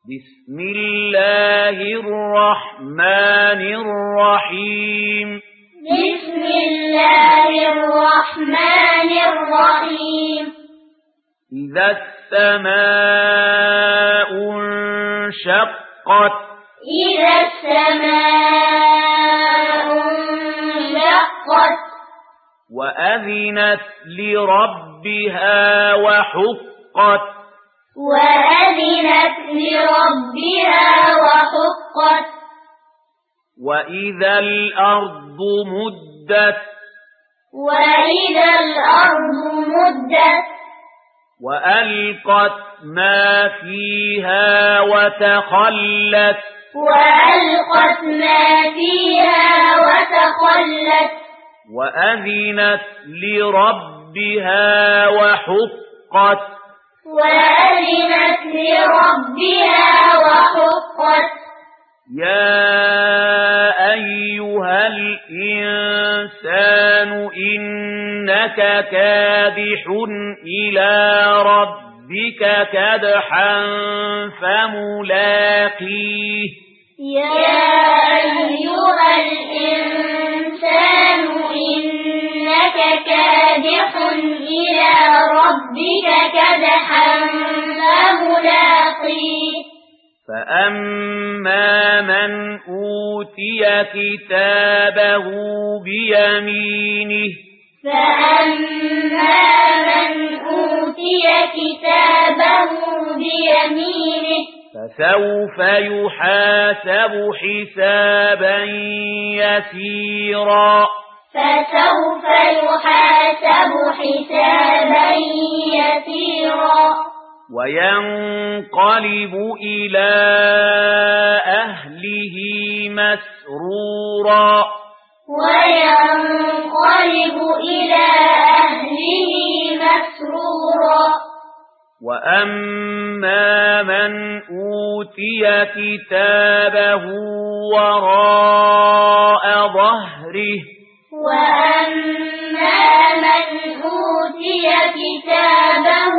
بسم الله الرحمن الرحيم بسم الله الرحمن الرحيم إذا السماء انشقت إذا السماء انشقت وأذنت لربها وحقت وأذنت لربها وحقت وإذا الأرض مدت وإذا الأرض مدت وألقت ما فيها وتخلت وألقت ما فيها وتخلت وأذنت لربها وحقت وأذنت لربها وحقت يا أيها الإنسان إنك كادح إلى ربك كدحا فملاقيه يا أيها الإنسان إنك كادح إلى ربك كدحا فملاقيه فأما من أوتي كتابه بيمينه فأما من أوتي كتابه بيمينه فسوف يحاسب حسابا يسيرا فسوف يحاسب حسابا يسيرا وينقلب إلى أهله مسرورا وينقلب إلى أهله مسرورا وأما من أوتي كتابه وراء ظهره وأما من أوتي كتابه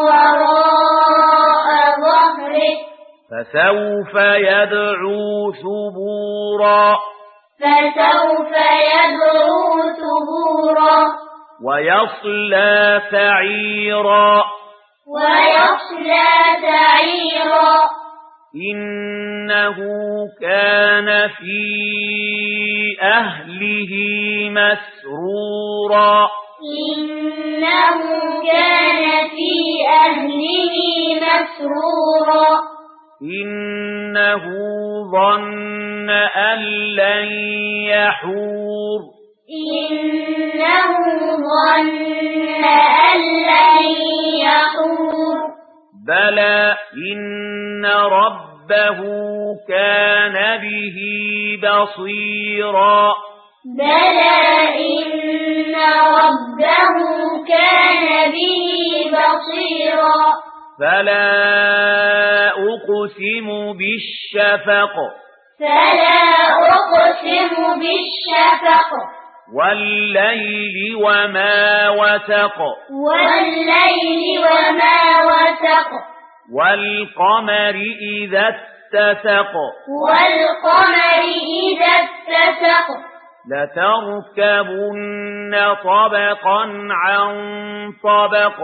وراء ظهره فسوف يدعو ثبورا فسوف يدعو ثبورا ويصلى سعيرا ويصلى سعيرا إنه كان في أهله مسرورا إنه كان في أهله مسرورا إنه ظن أن لن يحور إنه ظن أن لن يحور بلى إن ربه كان به بصيرا بلى إن ربه كان به بصيرا فلا أقسم بالشفق فلا أقسم بالشفق والليل وما وسق والليل وما وسق والقمر إذا اتسق والقمر إذا اتسق لتركبن طبقا عن طبق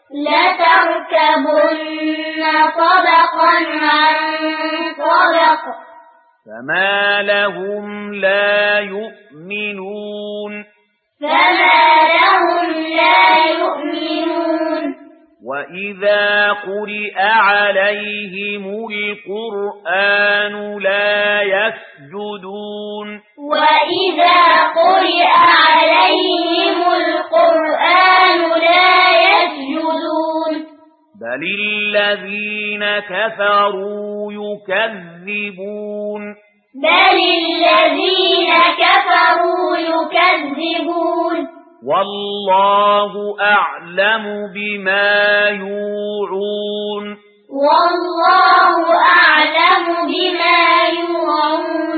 لتركبن طبقا عن طبق فما لهم لا يؤمنون فما لهم لا يؤمنون وإذا قرئ عليهم القرآن لا يسجدون وإذا قرئ عليهم القرآن لا يسجدون بل الذين كفروا يكذبون بل الذين كفروا يكذبون والله أعلم بما يوعون والله أعلم بما يوعون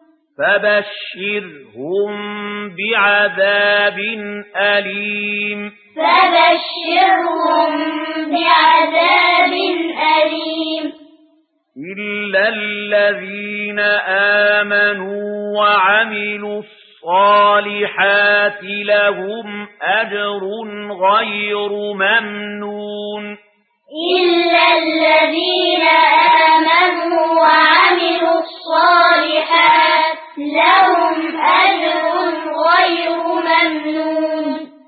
فبشرهم بعذاب أليم فبشرهم بعذاب أليم إلا الذين آمنوا وعملوا الصالحات لهم أجر غير ممنون إلا الذين